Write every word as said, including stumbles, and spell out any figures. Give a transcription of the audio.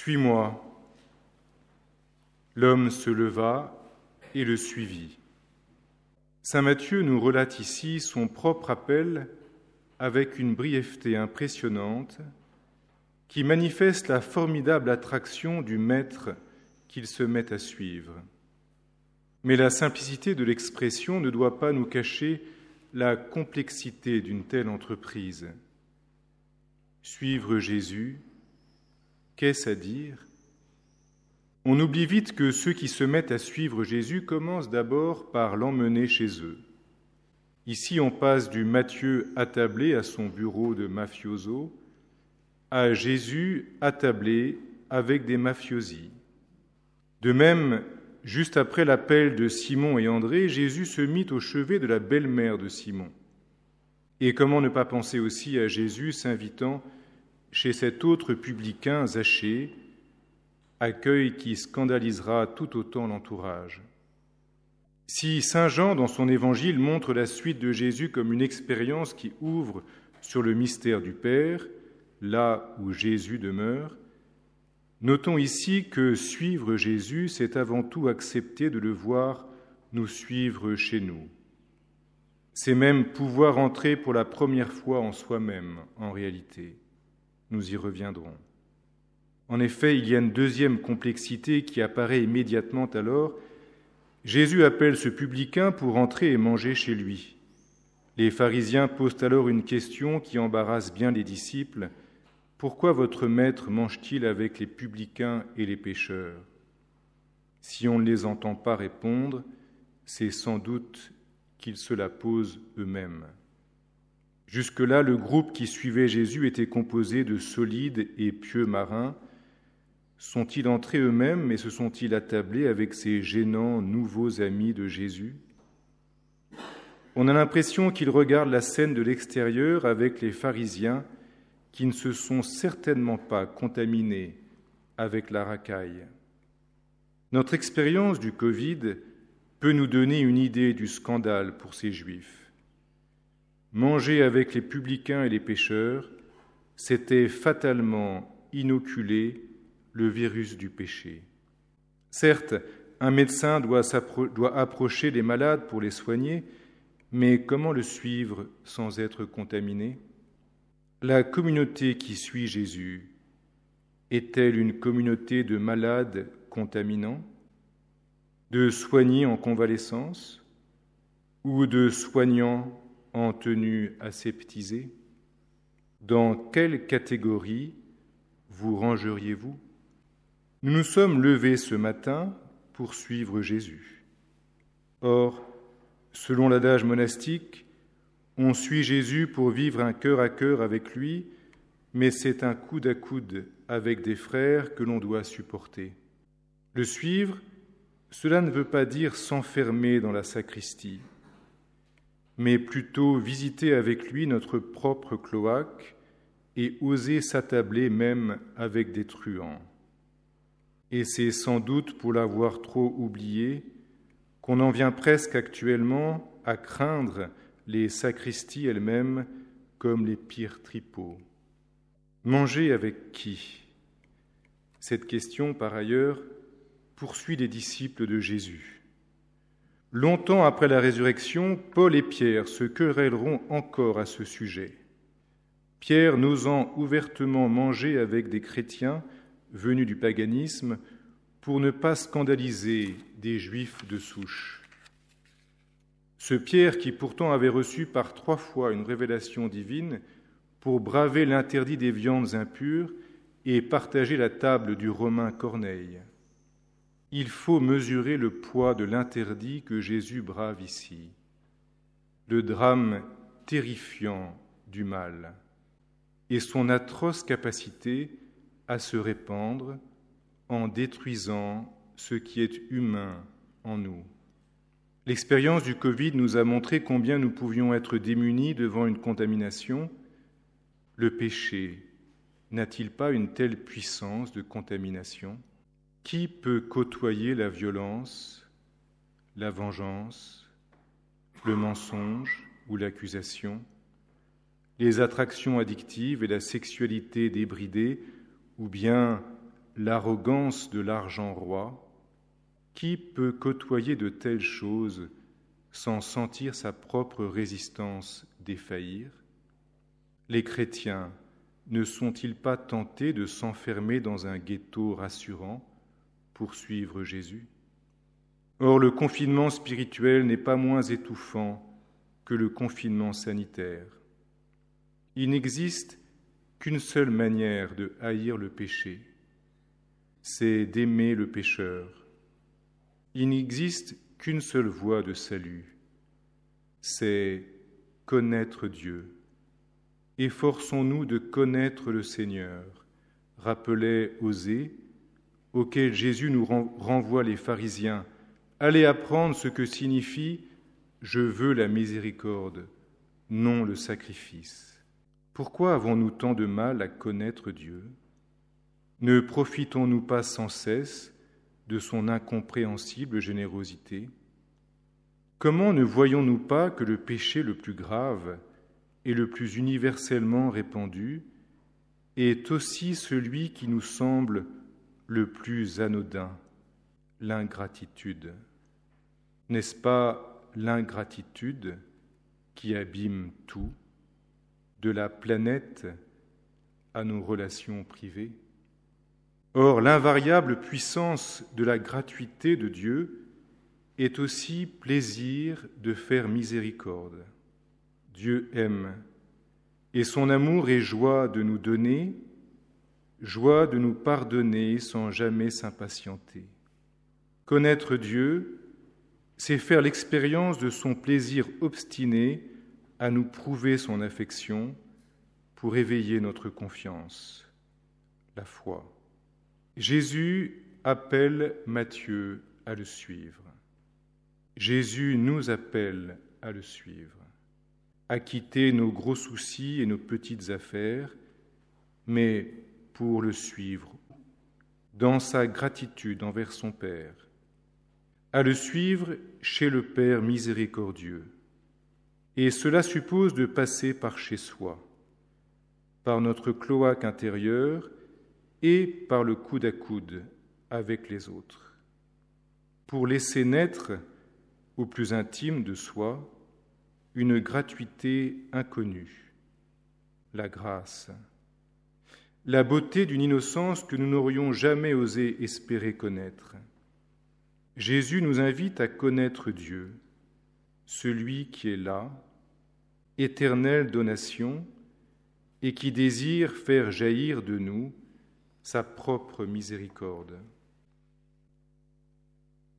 Suis-moi. L'homme se leva et le suivit. Saint Matthieu nous relate ici son propre appel avec une brièveté impressionnante qui manifeste la formidable attraction du maître qu'il se met à suivre. Mais la simplicité de l'expression ne doit pas nous cacher la complexité d'une telle entreprise. Suivre Jésus, qu'est-ce à dire ? On oublie vite que ceux qui se mettent à suivre Jésus commencent d'abord par l'emmener chez eux. Ici, on passe du Matthieu attablé à son bureau de mafioso à Jésus attablé avec des mafiosi. De même, juste après l'appel de Simon et André, Jésus se mit au chevet de la belle-mère de Simon. Et comment ne pas penser aussi à Jésus s'invitant chez cet autre publicain Zachée, accueil qui scandalisera tout autant l'entourage. Si saint Jean, dans son évangile, montre la suite de Jésus comme une expérience qui ouvre sur le mystère du Père, là où Jésus demeure, notons ici que suivre Jésus, c'est avant tout accepter de le voir nous suivre chez nous. C'est même pouvoir entrer pour la première fois en soi-même, en réalité. Nous y reviendrons. En effet, il y a une deuxième complexité qui apparaît immédiatement alors. Jésus appelle ce publicain pour entrer et manger chez lui. Les pharisiens posent alors une question qui embarrasse bien les disciples. Pourquoi votre maître mange-t-il avec les publicains et les pécheurs ? Si on ne les entend pas répondre, c'est sans doute qu'ils se la posent eux-mêmes. Jusque-là, le groupe qui suivait Jésus était composé de solides et pieux marins. Sont-ils entrés eux-mêmes et se sont-ils attablés avec ces gênants nouveaux amis de Jésus ? On a l'impression qu'ils regardent la scène de l'extérieur avec les pharisiens qui ne se sont certainement pas contaminés avec la racaille. Notre expérience du Covid peut nous donner une idée du scandale pour ces Juifs. Manger avec les publicains et les pécheurs, c'était fatalement inoculer le virus du péché. Certes, un médecin doit, doit approcher les malades pour les soigner, mais comment le suivre sans être contaminé ? La communauté qui suit Jésus est-elle une communauté de malades contaminants, de soignés en convalescence ou de soignants en tenue aseptisée ? Dans quelle catégorie vous rangeriez-vous ? Nous nous sommes levés ce matin pour suivre Jésus. Or, selon l'adage monastique, on suit Jésus pour vivre un cœur à cœur avec lui, mais c'est un coude à coude avec des frères que l'on doit supporter. Le suivre, cela ne veut pas dire s'enfermer dans la sacristie, mais plutôt visiter avec lui notre propre cloaque et oser s'attabler même avec des truands. Et c'est sans doute pour l'avoir trop oublié qu'on en vient presque actuellement à craindre les sacristies elles-mêmes comme les pires tripots. Manger avec qui ? Cette question, par ailleurs, poursuit les disciples de Jésus. Longtemps après la résurrection, Paul et Pierre se querelleront encore à ce sujet. Pierre, n'osant ouvertement manger avec des chrétiens venus du paganisme, pour ne pas scandaliser des Juifs de souche. Ce Pierre qui pourtant avait reçu par trois fois une révélation divine pour braver l'interdit des viandes impures et partager la table du Romain Corneille. Il faut mesurer le poids de l'interdit que Jésus brave ici, le drame terrifiant du mal et son atroce capacité à se répandre en détruisant ce qui est humain en nous. L'expérience du Covid nous a montré combien nous pouvions être démunis devant une contamination. Le péché n'a-t-il pas une telle puissance de contamination ? Qui peut côtoyer la violence, la vengeance, le mensonge ou l'accusation, les attractions addictives et la sexualité débridée, ou bien l'arrogance de l'argent roi, qui peut côtoyer de telles choses sans sentir sa propre résistance défaillir? Les chrétiens ne sont-ils pas tentés de s'enfermer dans un ghetto rassurant pour suivre Jésus? Or, le confinement spirituel n'est pas moins étouffant que le confinement sanitaire. Il n'existe qu'une seule manière de haïr le péché, c'est d'aimer le pécheur. Il n'existe qu'une seule voie de salut, c'est connaître Dieu. Efforçons-nous de connaître le Seigneur, rappelait Osée, auquel Jésus nous renvoie les pharisiens. Allez apprendre ce que signifie « Je veux la miséricorde, non le sacrifice ». Pourquoi avons-nous tant de mal à connaître Dieu? Ne profitons-nous pas sans cesse de son incompréhensible générosité? Comment ne voyons-nous pas que le péché le plus grave et le plus universellement répandu est aussi celui qui nous semble le plus anodin, l'ingratitude? N'est-ce pas l'ingratitude qui abîme tout, de la planète à nos relations privées? Or, l'invariable puissance de la gratuité de Dieu est aussi plaisir de faire miséricorde. Dieu aime, et son amour est joie de nous donner, joie de nous pardonner sans jamais s'impatienter. Connaître Dieu, c'est faire l'expérience de son plaisir obstiné à nous prouver son affection pour éveiller notre confiance, la foi. Jésus appelle Matthieu à le suivre. Jésus nous appelle à le suivre, à quitter nos gros soucis et nos petites affaires, mais pour le suivre dans sa gratitude envers son Père, à le suivre chez le Père miséricordieux. Et cela suppose de passer par chez soi, par notre cloaque intérieur et par le coude à coude avec les autres, pour laisser naître au plus intime de soi une gratuité inconnue, la grâce, la beauté d'une innocence que nous n'aurions jamais osé espérer connaître. Jésus nous invite à connaître Dieu, celui qui est là, éternelle donation, et qui désire faire jaillir de nous sa propre miséricorde.